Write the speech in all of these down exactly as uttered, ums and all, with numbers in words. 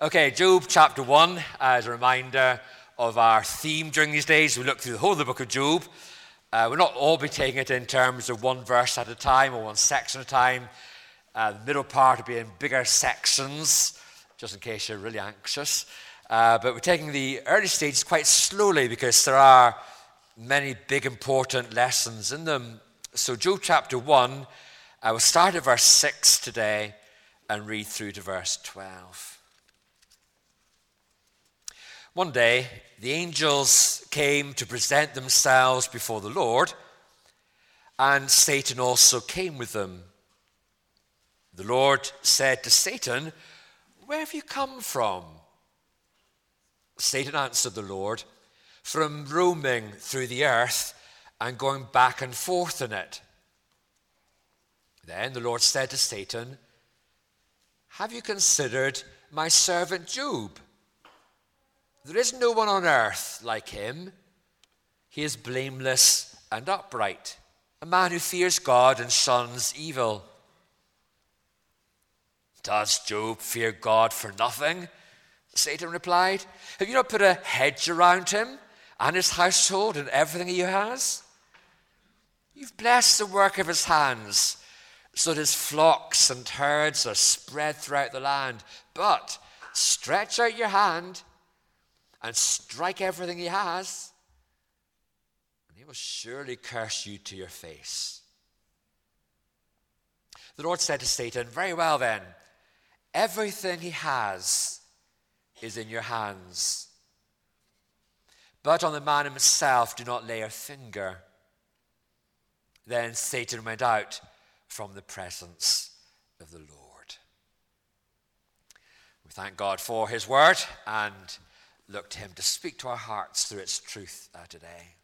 Okay, Job chapter one, as a reminder of our theme during these days. We look through the whole of the book of Job. Uh, we'll not all be taking it in terms of one verse at a time or one section at a time. Uh, the middle part will be in bigger sections, just in case you're really anxious. Uh, but we're taking the early stages quite slowly because there are many big important lessons in them. So Job chapter one, I will start at verse six today and read through to verse twelve. One day, the angels came to present themselves before the Lord, and Satan also came with them. The Lord said to Satan, "Where have you come from?" Satan answered the Lord, "From roaming through the earth and going back and forth in it." Then the Lord said to Satan, "Have you considered my servant Job? There is no one on earth like him. He is blameless and upright, a man who fears God and shuns evil." "Does Job fear God for nothing?" Satan replied. "Have you not put a hedge around him and his household and everything he has? You've blessed the work of his hands, so that his flocks and herds are spread throughout the land. But stretch out your hand and strike everything he has, and he will surely curse you to your face." The Lord said to Satan, "Very well then, everything he has is in your hands. But on the man himself do not lay a finger." Then Satan went out from the presence of the Lord. We thank God for his word and look to him to speak to our hearts through its truth uh, today.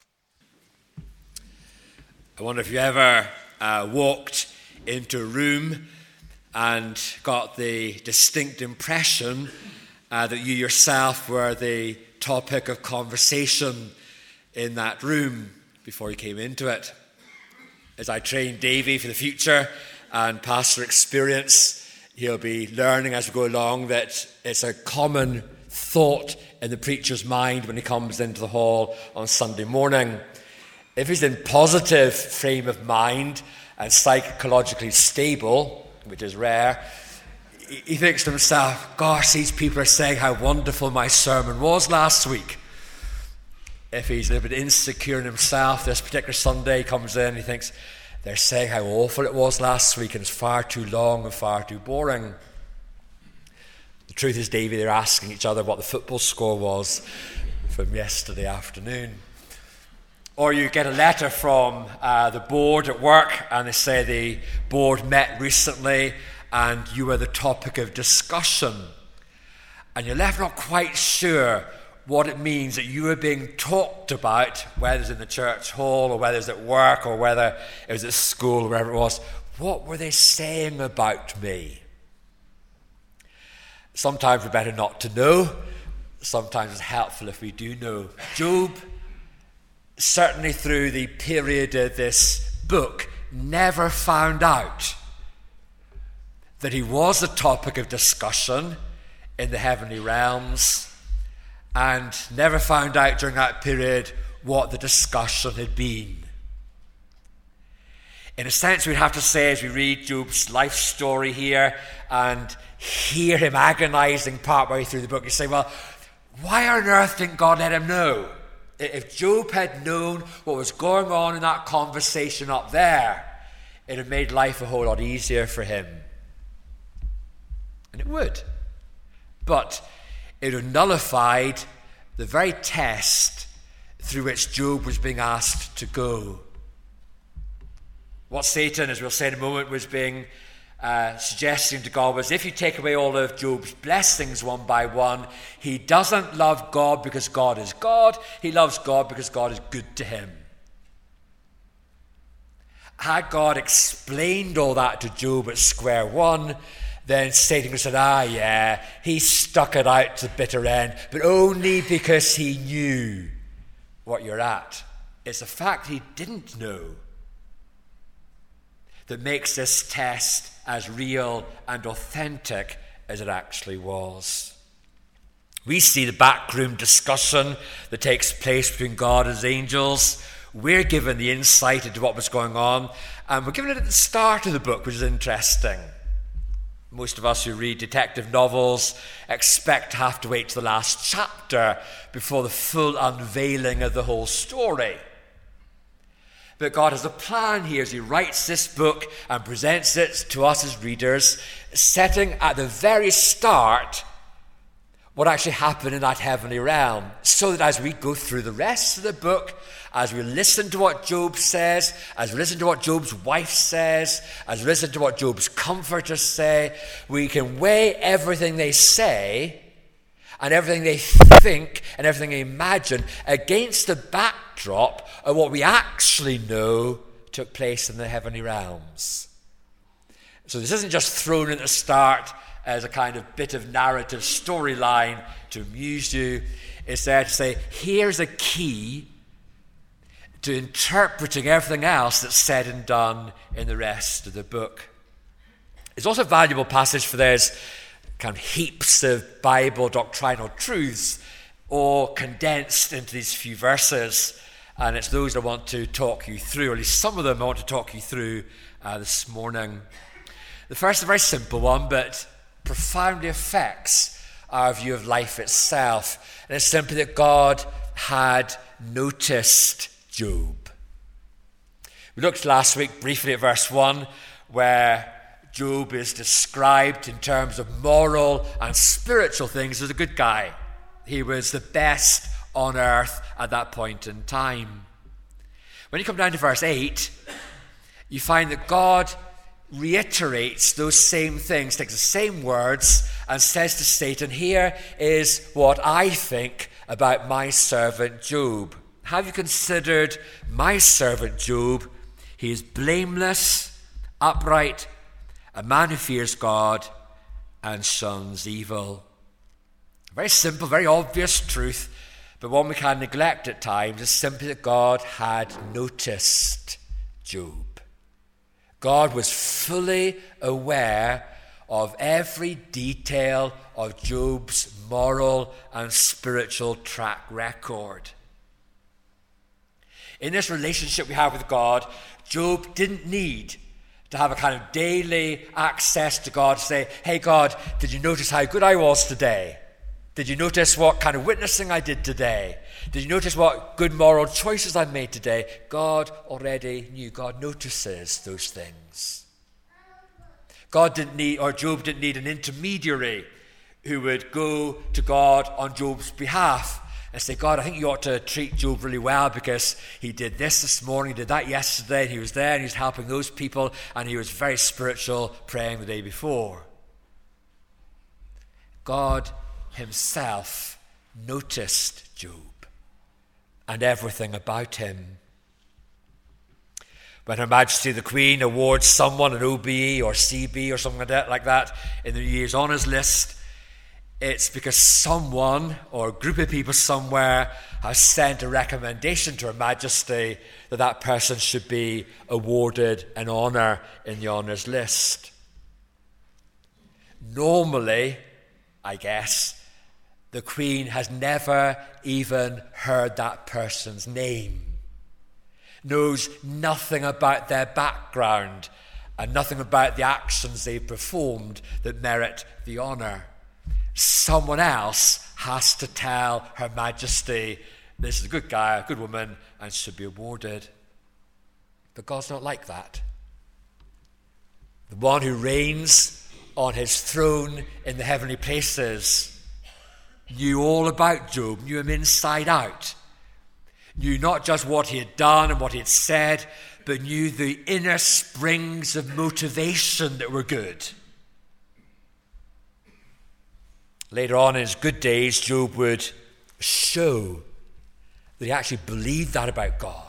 I wonder if you ever uh, walked into a room and got the distinct impression uh, that you yourself were the topic of conversation in that room before you came into it. As I train Davy for the future and pastor experience, he'll be learning as we go along that it's a common thought in the preacher's mind when he comes into the hall on Sunday morning. If he's in positive frame of mind and psychologically stable, which is rare, he thinks to himself, "Gosh, these people are saying how wonderful my sermon was last week." If he's a little bit insecure in himself, this particular Sunday he comes in and he thinks, "They're saying how awful it was last week and it's far too long and far too boring." The truth is, Davy, they're asking each other what the football score was from yesterday afternoon. Or you get a letter from uh, the board at work and they say the board met recently and you were the topic of discussion. And you're left not quite sure what it means that you were being talked about, whether it's in the church hall or whether it's at work or whether it was at school or wherever it was. What were they saying about me? Sometimes we're better not to know. Sometimes it's helpful if we do know. Job, certainly through the period of this book, never found out that he was a topic of discussion in the heavenly realms, and never found out during that period what the discussion had been. In a sense, we'd have to say, as we read Job's life story here and hear him agonizing partway through the book, you say, well, why on earth didn't God let him know? If Job had known what was going on in that conversation up there, it would have made life a whole lot easier for him. And it would. But it would have nullified the very test through which Job was being asked to go. What Satan, as we'll say in a moment, was being uh, suggesting to God was, if you take away all of Job's blessings one by one, he doesn't love God because God is God. He loves God because God is good to him. Had God explained all that to Job at square one, then Satan said, ah, yeah, he stuck it out to the bitter end, but only because he knew what you're at. It's the fact he didn't know that makes this test as real and authentic as it actually was. We see the backroom discussion that takes place between God and his angels. We're given the insight into what was going on, and we're given it at the start of the book, which is interesting. Most of us who read detective novels expect to have to wait to the last chapter before the full unveiling of the whole story. But God has a plan here as he writes this book and presents it to us as readers, setting at the very start what actually happened in that heavenly realm, so that as we go through the rest of the book, as we listen to what Job says, as we listen to what Job's wife says, as we listen to what Job's comforters say, we can weigh everything they say and everything they think and everything they imagine against the backdrop of what we actually know took place in the heavenly realms. So this isn't just thrown at the start as a kind of bit of narrative storyline to amuse you. It's there to say, here's a key to interpreting everything else that's said and done in the rest of the book. It's also a valuable passage for those kind of heaps of Bible doctrinal truths all condensed into these few verses. And it's those I want to talk you through, or at least some of them I want to talk you through uh, this morning. The first is a very simple one, but profoundly affects our view of life itself. And it's simply that God had noticed Job. We looked last week briefly at verse one, where Job is described in terms of moral and spiritual things as a good guy. He was the best on earth at that point in time. When you come down to verse eight, you find that God reiterates those same things, takes the same words, and says to Satan, here is what I think about my servant Job. Have you considered my servant Job? He is blameless, upright, a man who fears God and shuns evil. Very simple, very obvious truth, but one we can neglect at times, is simply that God had noticed Job. God was fully aware of every detail of Job's moral and spiritual track record. In this relationship we have with God, Job didn't need to have a kind of daily access to God to say, hey God, did you notice how good I was today? Did you notice what kind of witnessing I did today? Did you notice what good moral choices I made today? God already knew. God notices those things. God didn't need, or Job didn't need an intermediary who would go to God on Job's behalf and say, God, I think you ought to treat Job really well because he did this this morning, he did that yesterday, and he was there and he was helping those people, and he was very spiritual praying the day before. God himself noticed Job and everything about him. When Her Majesty the Queen awards someone an O B E or C B or something like that, like that in the New Year's Honours list, it's because someone or a group of people somewhere has sent a recommendation to Her Majesty that that person should be awarded an honour in the honours list. Normally, I guess, the Queen has never even heard that person's name, knows nothing about their background and nothing about the actions they performed that merit the honour. Someone else has to tell Her Majesty, this is a good guy, a good woman, and should be awarded. But God's not like that. The one who reigns on his throne in the heavenly places knew all about Job, knew him inside out, knew not just what he had done and what he had said, but knew the inner springs of motivation that were good. Later on in his good days, Job would show that he actually believed that about God.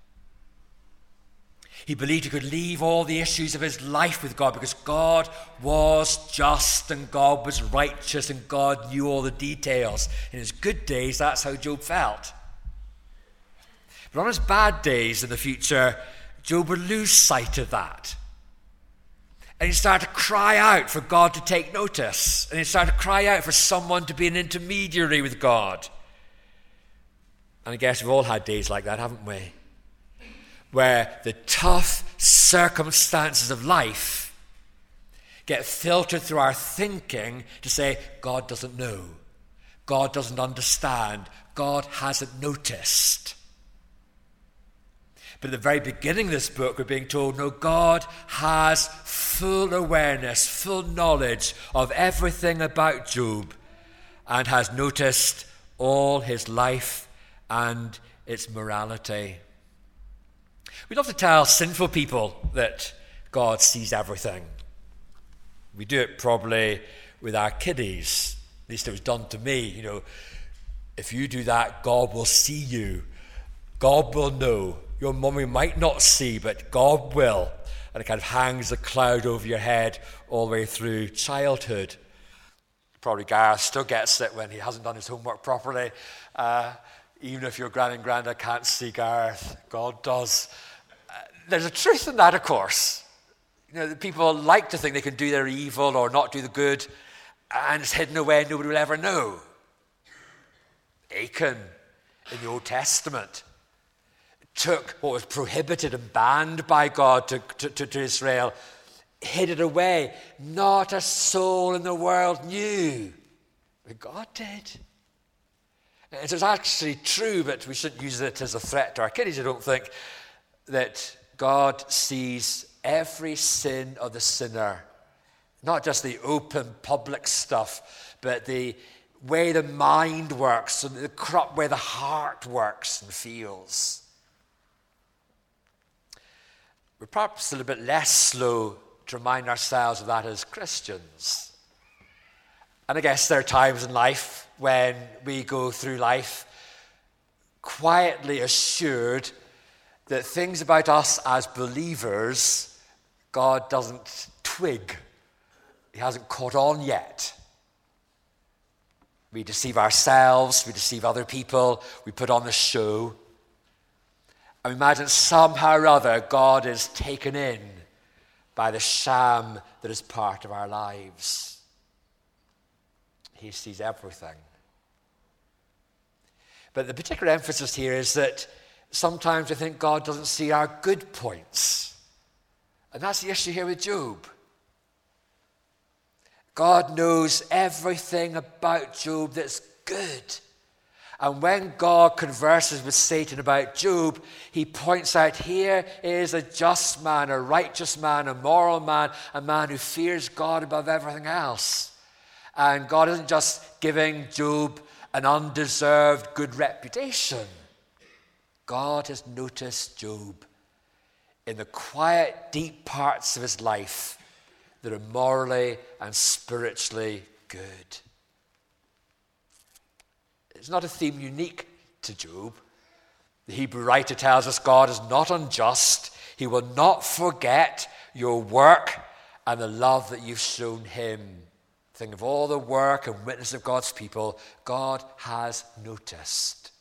He believed he could leave all the issues of his life with God because God was just and God was righteous and God knew all the details. In his good days, that's how Job felt. But on his bad days in the future, Job would lose sight of that. And he started to cry out for God to take notice. And he started to cry out for someone to be an intermediary with God. And I guess we've all had days like that, haven't we? Where the tough circumstances of life get filtered through our thinking to say, God doesn't know. God doesn't understand. God hasn't noticed. But at the very beginning of this book, we're being told, no, God has full awareness, full knowledge of everything about Job and has noticed all his life and its morality. We love to tell sinful people that God sees everything. We do it probably with our kiddies. At least it was done to me. You know, if you do that, God will see you. God will know. Your mummy might not see, but God will. And it kind of hangs a cloud over your head all the way through childhood. Probably Gareth still gets it when he hasn't done his homework properly. Uh, even if your gran and granda can't see Gareth, God does. Uh, there's a truth in that, of course. You know, people like to think they can do their evil or not do the good, and it's hidden away and nobody will ever know. Achan in the Old Testament took what was prohibited and banned by God to, to, to, to Israel, hid it away. Not a soul in the world knew, but God did. And it's actually true, but we shouldn't use it as a threat to our kiddies, I don't think, that God sees every sin of the sinner, not just the open public stuff, but the way the mind works and the corrupt way the heart works and feels. We're perhaps a little bit less slow to remind ourselves of that as Christians. And I guess there are times in life when we go through life quietly assured that things about us as believers, God doesn't twig. He hasn't caught on yet. We deceive ourselves, we deceive other people, we put on the show. And we imagine somehow or other God is taken in by the sham that is part of our lives. He sees everything. But the particular emphasis here is that sometimes we think God doesn't see our good points. And that's the issue here with Job. God knows everything about Job that's good. And when God converses with Satan about Job, he points out, here is a just man, a righteous man, a moral man, a man who fears God above everything else. And God isn't just giving Job an undeserved good reputation. God has noticed Job in the quiet, deep parts of his life that are morally and spiritually good. It's not a theme unique to Job. The Hebrew writer tells us God is not unjust. He will not forget your work and the love that you've shown him. Think of all the work and witness of God's people. God has noticed.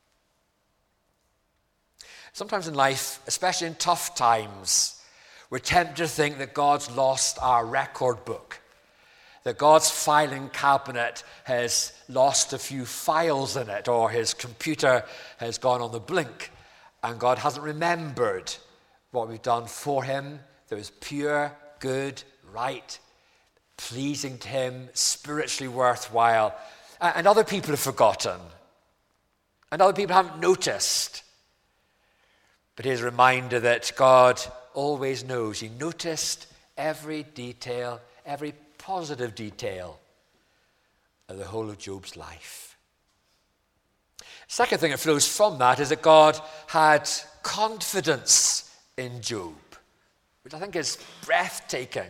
Sometimes in life, especially in tough times, we're tempted to think that God's lost our record book, that God's filing cabinet has lost a few files in it, or his computer has gone on the blink, and God hasn't remembered what we've done for him that was pure, good, right, pleasing to him, spiritually worthwhile. And other people have forgotten, and other people haven't noticed. But here's a reminder that God always knows. He noticed every detail, every positive detail of the whole of Job's life. Second thing that flows from that is that God had confidence in Job, which I think is breathtaking.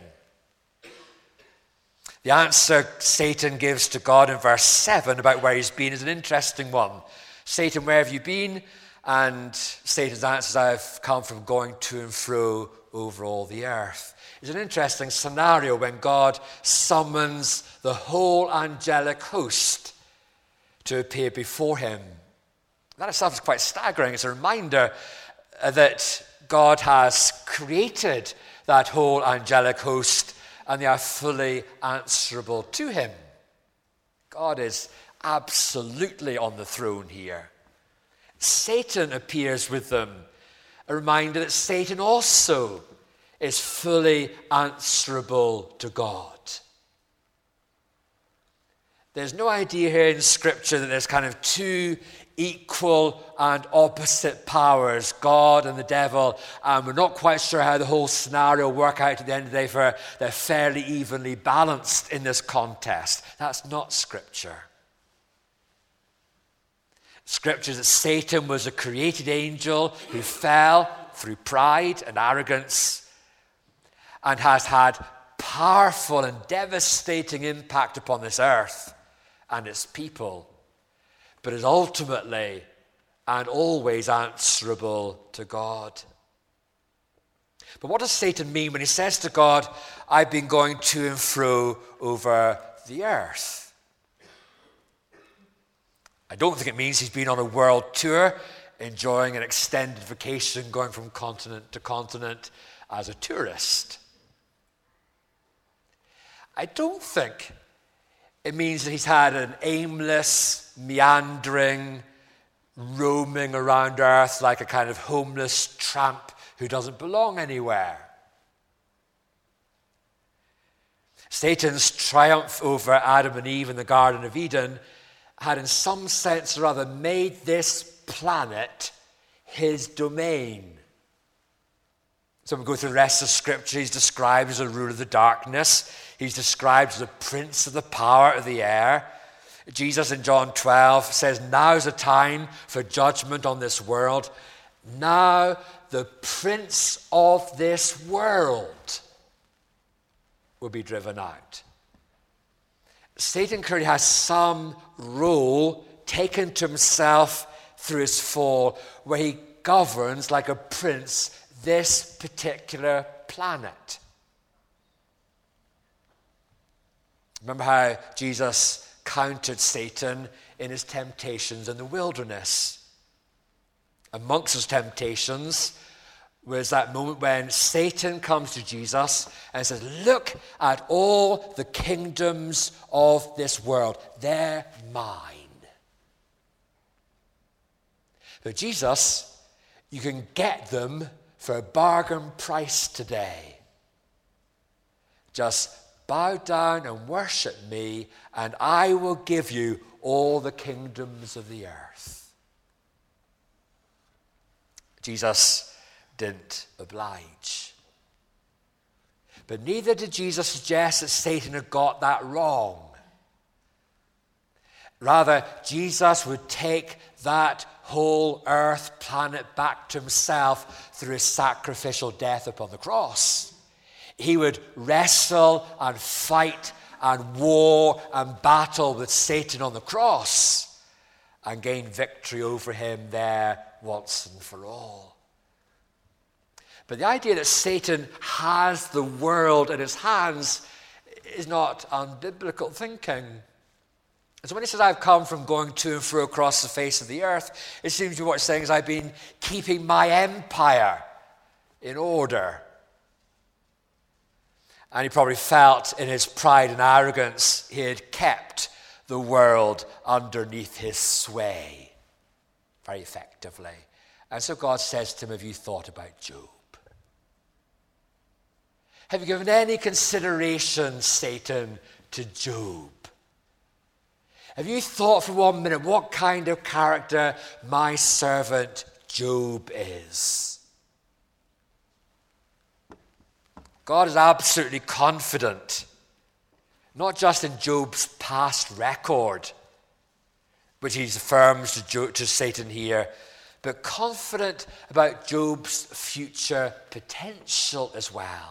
The answer Satan gives to God in verse seven about where he's been is an interesting one. Satan, where have you been? And Satan's answer is, I've come from going to and fro over all the earth. It's an interesting scenario when God summons the whole angelic host to appear before him. That itself is quite staggering. It's a reminder that God has created that whole angelic host, and they are fully answerable to him. God is absolutely on the throne here. Satan appears with them, a reminder that Satan also is fully answerable to God. There's no idea here in Scripture that there's kind of two equal and opposite powers, God and the devil, and we're not quite sure how the whole scenario will work out at the end of the day, for they're fairly evenly balanced in this contest. That's not Scripture. Scripture is that Satan was a created angel who fell through pride and arrogance and has had powerful and devastating impact upon this earth and its people, but is ultimately and always answerable to God. But what does Satan mean when he says to God, I've been going to and fro over the earth? I don't think it means he's been on a world tour, enjoying an extended vacation, going from continent to continent as a tourist. I don't think it means that he's had an aimless, meandering, roaming around earth like a kind of homeless tramp who doesn't belong anywhere. Satan's triumph over Adam and Eve in the Garden of Eden had in some sense or other made this planet his domain. So we go through the rest of Scripture. He's described as a ruler of the darkness. He's described as a prince of the power of the air. Jesus in John twelve says, now's the time for judgment on this world. Now the prince of this world will be driven out. Satan clearly has some role taken to himself through his fall, where he governs like a prince this particular planet. Remember how Jesus countered Satan in his temptations in the wilderness. Amongst his temptations was that moment when Satan comes to Jesus and says, look at all the kingdoms of this world. They're mine. But Jesus, you can get them for a bargain price today. Just bow down and worship me, and I will give you all the kingdoms of the earth. Jesus didn't oblige. But neither did Jesus suggest that Satan had got that wrong. Rather, Jesus would take that whole earth planet back to himself through his sacrificial death upon the cross. He would wrestle and fight and war and battle with Satan on the cross and gain victory over him there once and for all. But the idea that Satan has the world in his hands is not unbiblical thinking. So when he says, I've come from going to and fro across the face of the earth, it seems to be what he's saying is, I've been keeping my empire in order. And he probably felt in his pride and arrogance he had kept the world underneath his sway very effectively. And so God says to him, have you thought about Job? Have you given any consideration, Satan, to Job? Have you thought for one minute what kind of character my servant Job is? God is absolutely confident, not just in Job's past record, which he affirms to, Job, to Satan here, but confident about Job's future potential as well.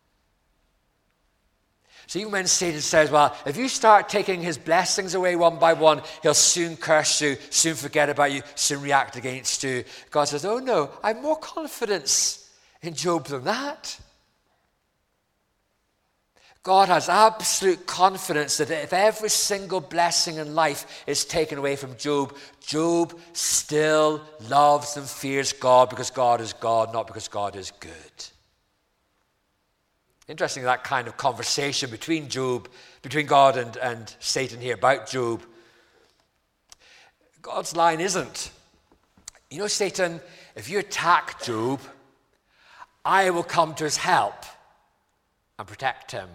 So even when Satan says, well, if you start taking his blessings away one by one, he'll soon curse you, soon forget about you, soon react against you. God says, oh no, I have more confidence in Job than that. God has absolute confidence that if every single blessing in life is taken away from Job, Job still loves and fears God because God is God, not because God is good. Interesting, that kind of conversation between Job, between God and, and Satan here about Job. God's line isn't, you know, Satan, if you attack Job, I will come to his help and protect him.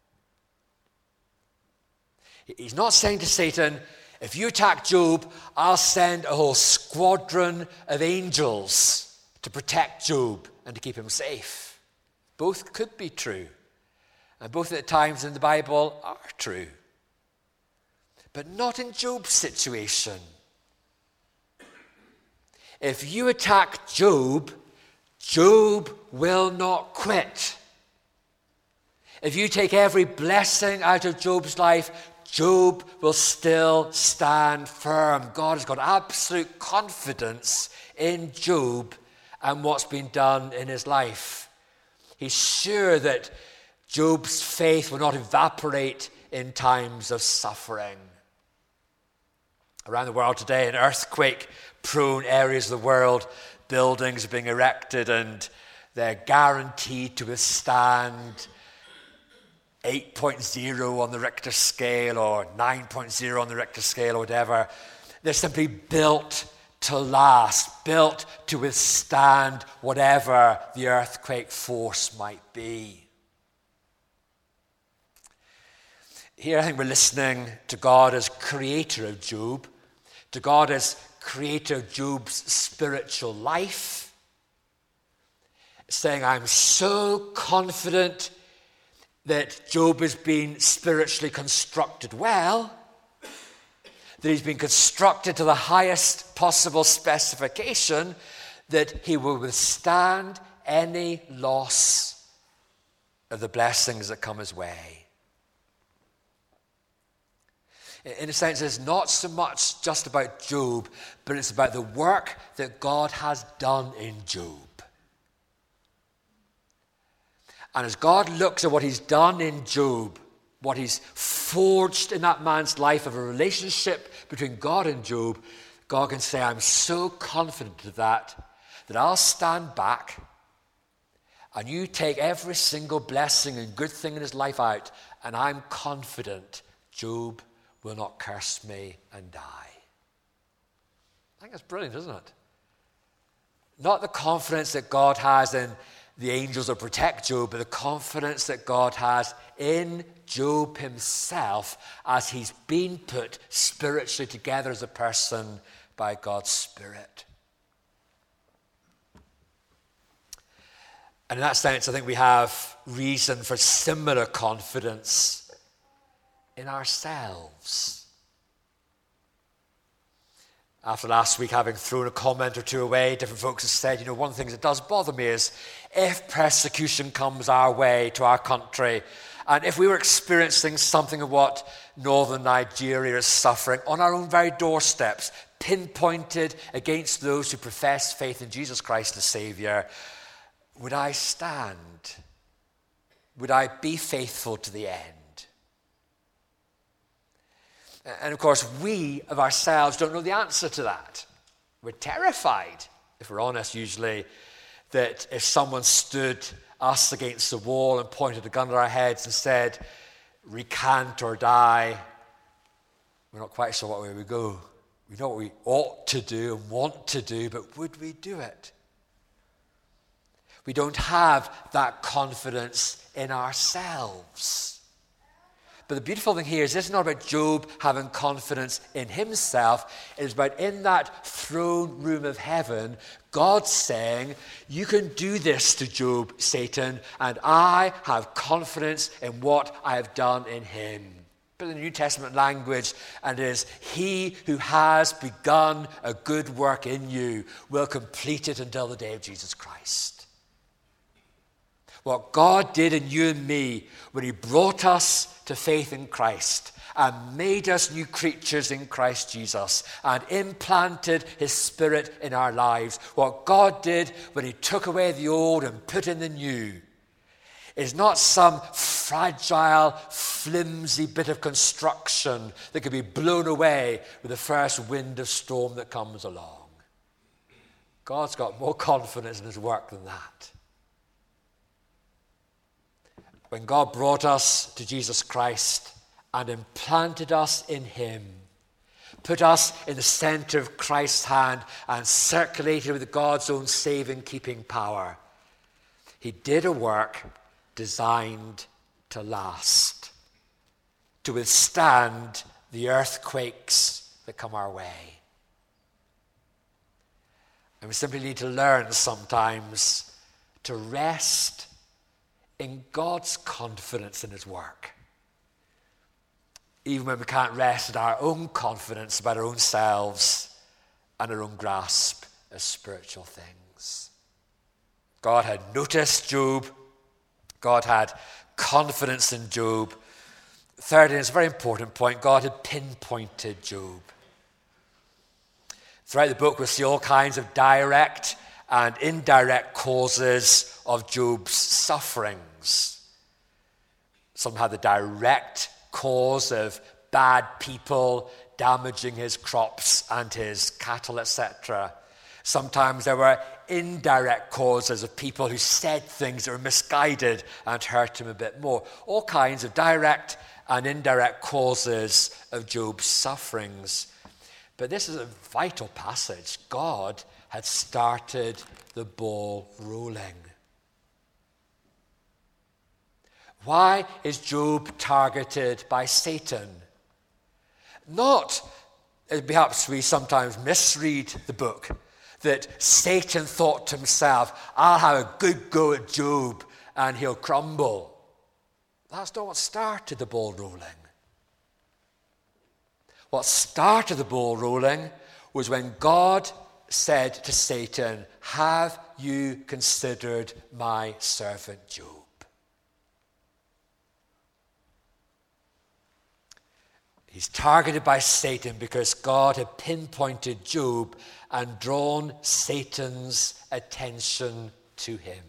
He's not saying to Satan, if you attack Job, I'll send a whole squadron of angels to protect Job and to keep him safe. Both could be true. And both at times in the Bible are true. But not in Job's situation. If you attack Job, Job will not quit. If you take every blessing out of Job's life, Job will still stand firm. God has got absolute confidence in Job and what's been done in his life. He's sure that Job's faith will not evaporate in times of suffering. Around the world today, in earthquake-prone areas of the world, buildings are being erected and they're guaranteed to withstand eight point oh on the Richter scale or nine point oh on the Richter scale or whatever. They're simply built to last, built to withstand whatever the earthquake force might be. Here I think we're listening to God as creator of Job, to God as creator of Job's spiritual life, saying, I'm so confident that Job has been spiritually constructed well, that he's been constructed to the highest possible specification, that he will withstand any loss of the blessings that come his way. In a sense, it's not so much just about Job, but it's about the work that God has done in Job. And as God looks at what he's done in Job, what he's forged in that man's life of a relationship between God and Job, God can say, I'm so confident of that, that I'll stand back and you take every single blessing and good thing in his life out, and I'm confident Job will not curse me and die. I think that's brilliant, isn't it? Not the confidence that God has in the angels will protect Job, but the confidence that God has in Job himself as he's been put spiritually together as a person by God's Spirit. And in that sense, I think we have reason for similar confidence in ourselves. After last week having thrown a comment or two away, different folks have said, you know, one of the things that does bother me is if persecution comes our way to our country, and if we were experiencing something of what northern Nigeria is suffering on our own very doorsteps, pinpointed against those who profess faith in Jesus Christ as Savior, would I stand? Would I be faithful to the end? And of course, we of ourselves don't know the answer to that. We're terrified, if we're honest usually, that if someone stood us against the wall and pointed a gun at our heads and said, recant or die, we're not quite sure what way we go. We know what we ought to do and want to do, but would we do it? We don't have that confidence in ourselves. But the beautiful thing here is this is not about Job having confidence in himself. It is about in that throne room of heaven, God saying, you can do this to Job, Satan, and I have confidence in what I have done in him. But in the New Testament language, and it is, he who has begun a good work in you will complete it until the day of Jesus Christ. What God did in you and me when he brought us to faith in Christ and made us new creatures in Christ Jesus and implanted his Spirit in our lives. What God did when he took away the old and put in the new is not some fragile, flimsy bit of construction that can be blown away with the first wind of storm that comes along. God's got more confidence in his work than that. when God brought us to Jesus Christ and implanted us in him, put us in the center of Christ's hand and circulated with God's own saving, keeping power, he did a work designed to last, to withstand the earthquakes that come our way. And we simply need to learn sometimes to rest in God's confidence in his work, even when we can't rest in our own confidence about our own selves and our own grasp of spiritual things. God had noticed Job. God had confidence in Job. Thirdly, and it's a very important point, God had pinpointed Job. Throughout the book, we'll see all kinds of direct and indirect causes of Job's sufferings. Some had the direct cause of bad people damaging his crops and his cattle, et cetera. Sometimes there were indirect causes of people who said things that were misguided and hurt him a bit more. All kinds of direct and indirect causes of Job's sufferings. But this is a vital passage. God had started the ball rolling. Why is Job targeted by Satan? Not, as perhaps we sometimes misread the book, that Satan thought to himself, I'll have a good go at Job and he'll crumble. That's not what started the ball rolling. What started the ball rolling was when God said to Satan, have you considered my servant Job? He's targeted by Satan because God had pinpointed Job and drawn Satan's attention to him.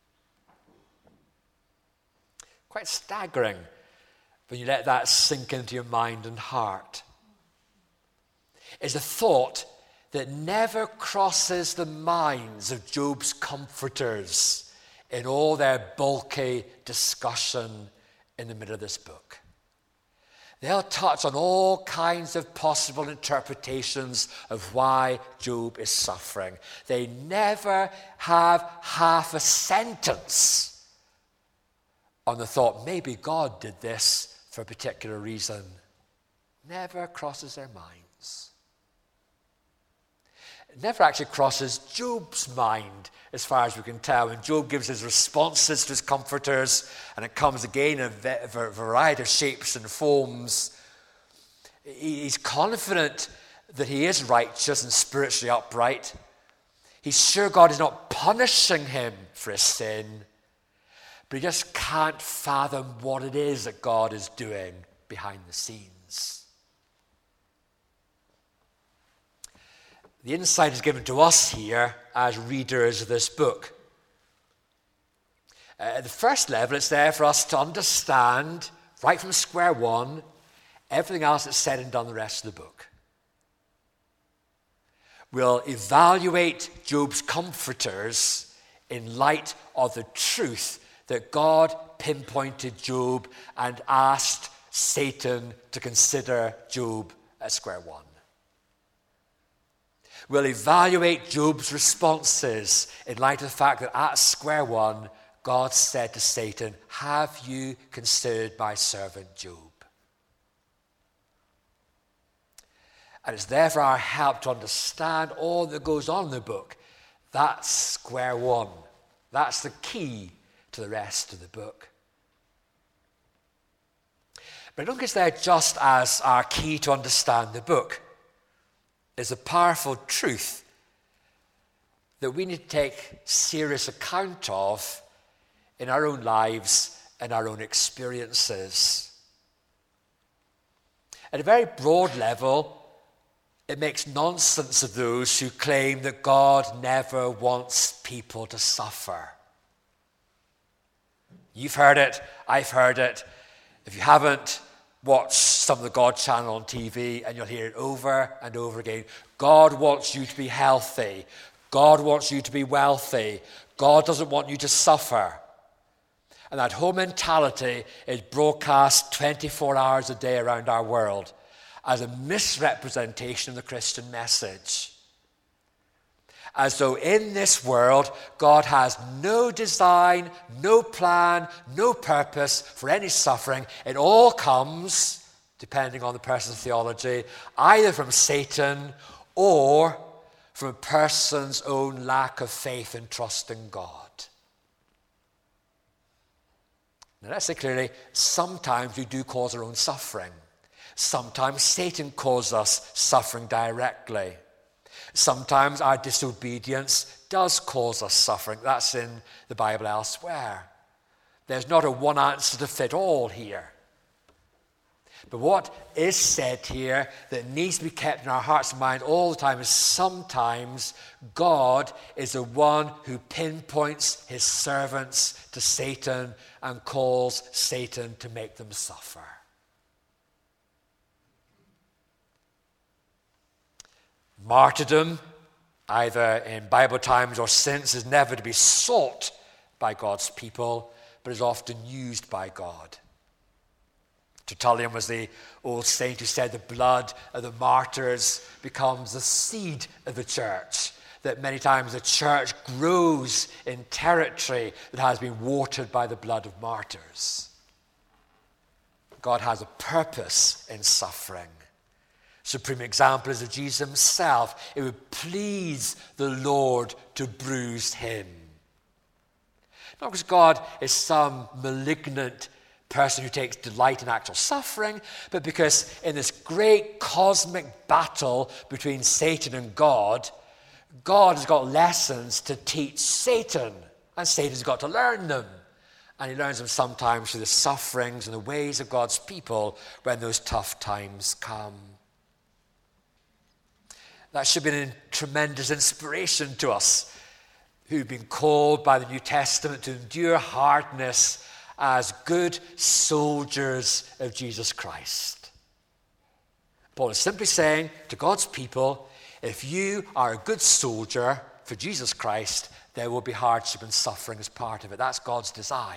Quite staggering when you let that sink into your mind and heart. It's a thought that never crosses the minds of Job's comforters in all their bulky discussion in the middle of this book. They'll touch on all kinds of possible interpretations of why Job is suffering. They never have half a sentence on the thought, maybe God did this for a particular reason. Never crosses their minds. It never actually crosses Job's mind, as far as we can tell. When Job gives his responses to his comforters, and it comes again in a variety of shapes and forms, he's confident that he is righteous and spiritually upright. He's sure God is not punishing him for his sin, but he just can't fathom what it is that God is doing behind the scenes. The insight is given to us here as readers of this book. Uh, at the first level, it's there for us to understand, right from square one, everything else that's said and done the rest of the book. We'll evaluate Job's comforters in light of the truth that God pinpointed Job and asked Satan to consider Job at square one. We'll evaluate Job's responses in light of the fact that at square one, God said to Satan, have you considered my servant Job? And it's there for our help to understand all that goes on in the book. That's square one. That's the key to the rest of the book. But I don't think it's there just as our key to understand the book. Is a powerful truth that we need to take serious account of in our own lives and our own experiences. At a very broad level, it makes nonsense of those who claim that God never wants people to suffer. You've heard it, I've heard it. If you haven't, watch some of the God channel on T V and you'll hear it over and over again. God wants you to be healthy. God wants you to be wealthy. God doesn't want you to suffer. And that whole mentality is broadcast twenty-four hours a day around our world as a misrepresentation of the Christian message. As though in this world, God has no design, no plan, no purpose for any suffering. It all comes, depending on the person's theology, either from Satan or from a person's own lack of faith and trust in God. Now let's say clearly, sometimes we do cause our own suffering. Sometimes Satan causes us suffering directly. Sometimes our disobedience does cause us suffering. That's in the Bible elsewhere. There's not a one answer to fit all here. But what is said here that needs to be kept in our hearts and mind all the time is sometimes God is the one who pinpoints his servants to Satan and calls Satan to make them suffer. Martyrdom, either in Bible times or since, is never to be sought by God's people, but is often used by God. Tertullian was the old saint who said the blood of the martyrs becomes the seed of the church, that many times the church grows in territory that has been watered by the blood of martyrs. God has a purpose in suffering. Supreme example is of Jesus himself. It would please the Lord to bruise him. Not because God is some malignant person who takes delight in actual suffering, but because in this great cosmic battle between Satan and God, God has got lessons to teach Satan, and Satan's got to learn them. And he learns them sometimes through the sufferings and the ways of God's people when those tough times come. That should be a tremendous inspiration to us who've been called by the New Testament to endure hardness as good soldiers of Jesus Christ. Paul is simply saying to God's people, if you are a good soldier for Jesus Christ, there will be hardship and suffering as part of it. That's God's design.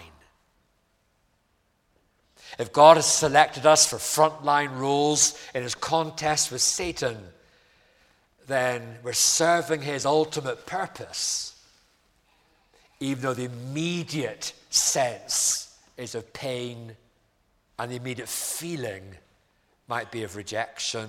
If God has selected us for frontline roles in his contest with Satan, then we're serving his ultimate purpose, even though the immediate sense is of pain and the immediate feeling might be of rejection.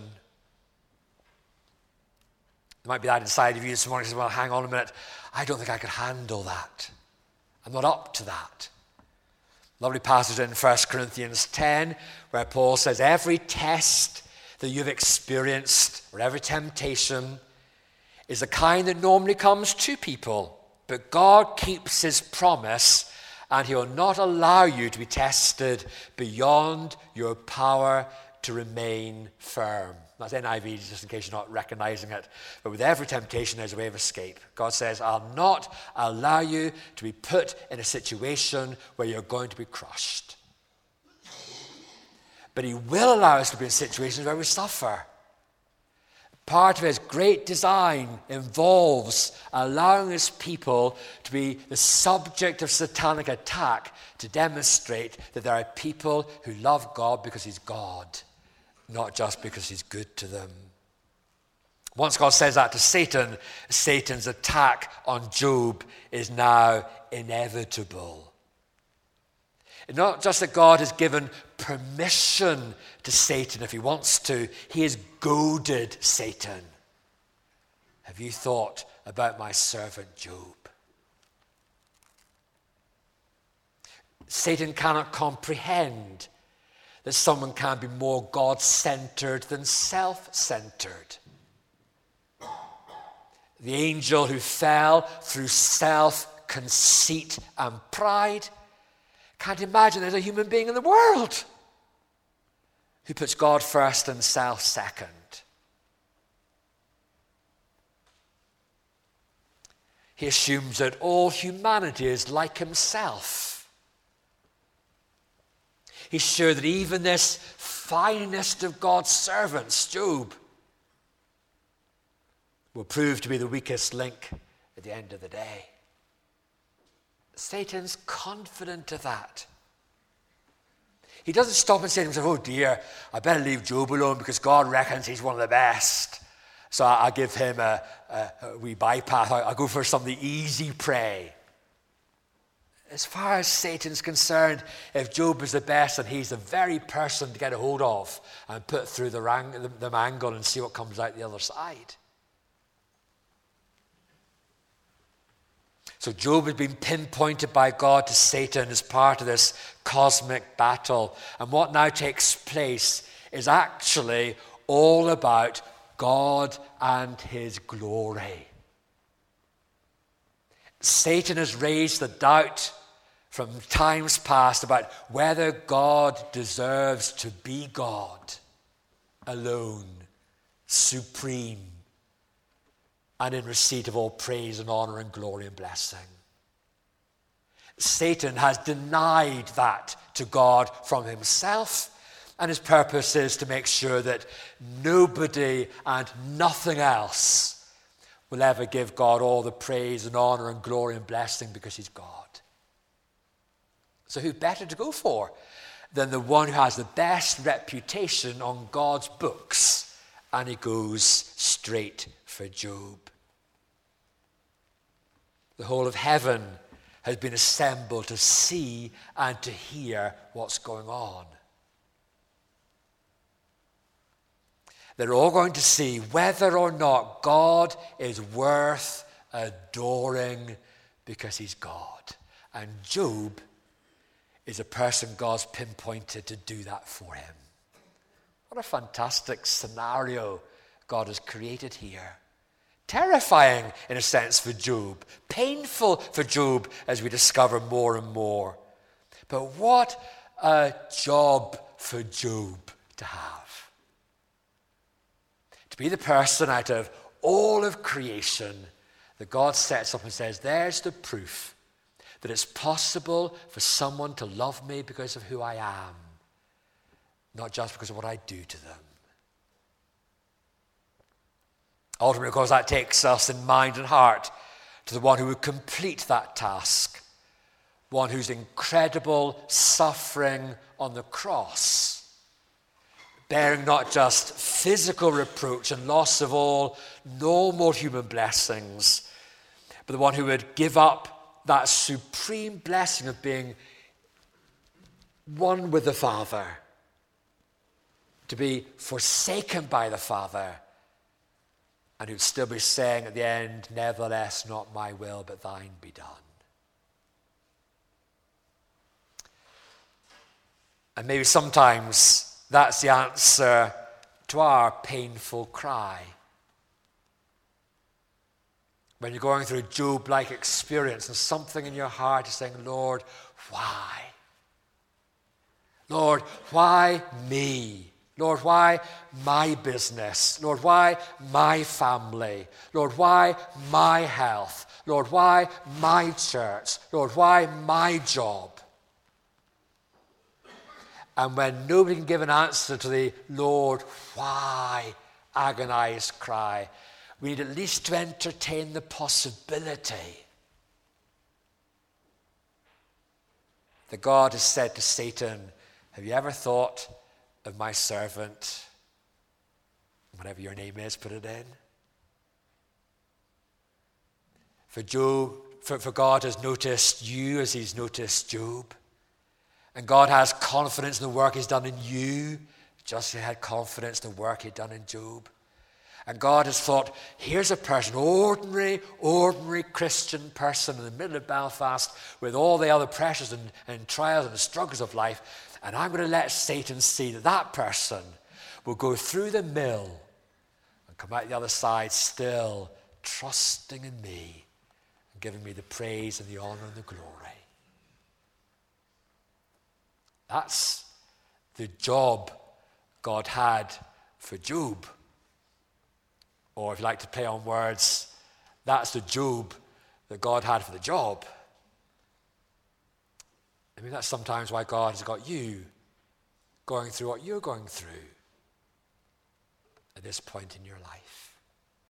There might be that inside of you this morning who says, well, hang on a minute, I don't think I could handle that. I'm not up to that. Lovely passage in First Corinthians ten where Paul says, every test that you've experienced, or every temptation, is the kind that normally comes to people. But God keeps his promise, and he will not allow you to be tested beyond your power to remain firm. That's N I V, just in case you're not recognizing it. But with every temptation, there's a way of escape. God says, I'll not allow you to be put in a situation where you're going to be crushed. But he will allow us to be in situations where we suffer. Part of his great design involves allowing his people to be the subject of satanic attack to demonstrate that there are people who love God because he's God, not just because he's good to them. Once God says that to Satan, Satan's attack on Job is now inevitable. It's not just that God has given permission to Satan if he wants to. He has goaded Satan. Have you thought about my servant Job? Satan cannot comprehend that someone can be more God-centered than self-centered. The angel who fell through self-conceit and pride can't imagine there's a human being in the world who puts God first and self second. He assumes that all humanity is like himself. He's sure that even this finest of God's servants, Job, will prove to be the weakest link at the end of the day. Satan's confident of that. He doesn't stop and say to himself, oh dear, I better leave Job alone because God reckons he's one of the best. So I, I give him a, a, a wee bypass. I, I go for some of the easy prey. As far as Satan's concerned, if Job is the best, then he's the very person to get a hold of and put through the, rang, the, the mangle and see what comes out the other side. So Job has been pinpointed by God to Satan as part of this cosmic battle. And what now takes place is actually all about God and his glory. Satan has raised the doubt from times past about whether God deserves to be God alone, supreme, and in receipt of all praise and honor and glory and blessing. Satan has denied that to God from himself, and his purpose is to make sure that nobody and nothing else will ever give God all the praise and honor and glory and blessing because he's God. So who better to go for than the one who has the best reputation on God's books? And he goes straight for Job. The whole of heaven has been assembled to see and to hear what's going on. They're all going to see whether or not God is worth adoring because he's God. And Job is a person God's pinpointed to do that for him. What a fantastic scenario God has created here. Terrifying, in a sense, for Job. Painful for Job, as we discover more and more. But what a job for Job to have. To be the person out of all of creation that God sets up and says, there's the proof that it's possible for someone to love me because of who I am, not just because of what I do to them. Ultimately, of course, that takes us in mind and heart to the one who would complete that task, one whose incredible suffering on the cross, bearing not just physical reproach and loss of all normal human blessings, but the one who would give up that supreme blessing of being one with the Father, to be forsaken by the Father, and who'd still be saying at the end, nevertheless, not my will, but thine be done. And maybe sometimes that's the answer to our painful cry. When you're going through a Job-like experience and something in your heart is saying, Lord, why? Lord, why me? Lord, why my business? Lord, why my family? Lord, why my health? Lord, why my church? Lord, why my job? And when nobody can give an answer to the Lord, why agonized cry, we need at least to entertain the possibility that God has said to Satan, have you ever thought of my servant, whatever your name is, put it in. For Job, for, for God has noticed you as he's noticed Job. And God has confidence in the work he's done in you, just as he had confidence in the work he'd done in Job. And God has thought, here's a person, ordinary, ordinary Christian person in the middle of Belfast with all the other pressures and, and trials and struggles of life. And I'm going to let Satan see that that person will go through the mill and come out the other side still trusting in me and giving me the praise and the honor and the glory. That's the job God had for Job. Or if you like to play on words, that's the Job that God had for the job. I mean, that's sometimes why God has got you going through what you're going through at this point in your life.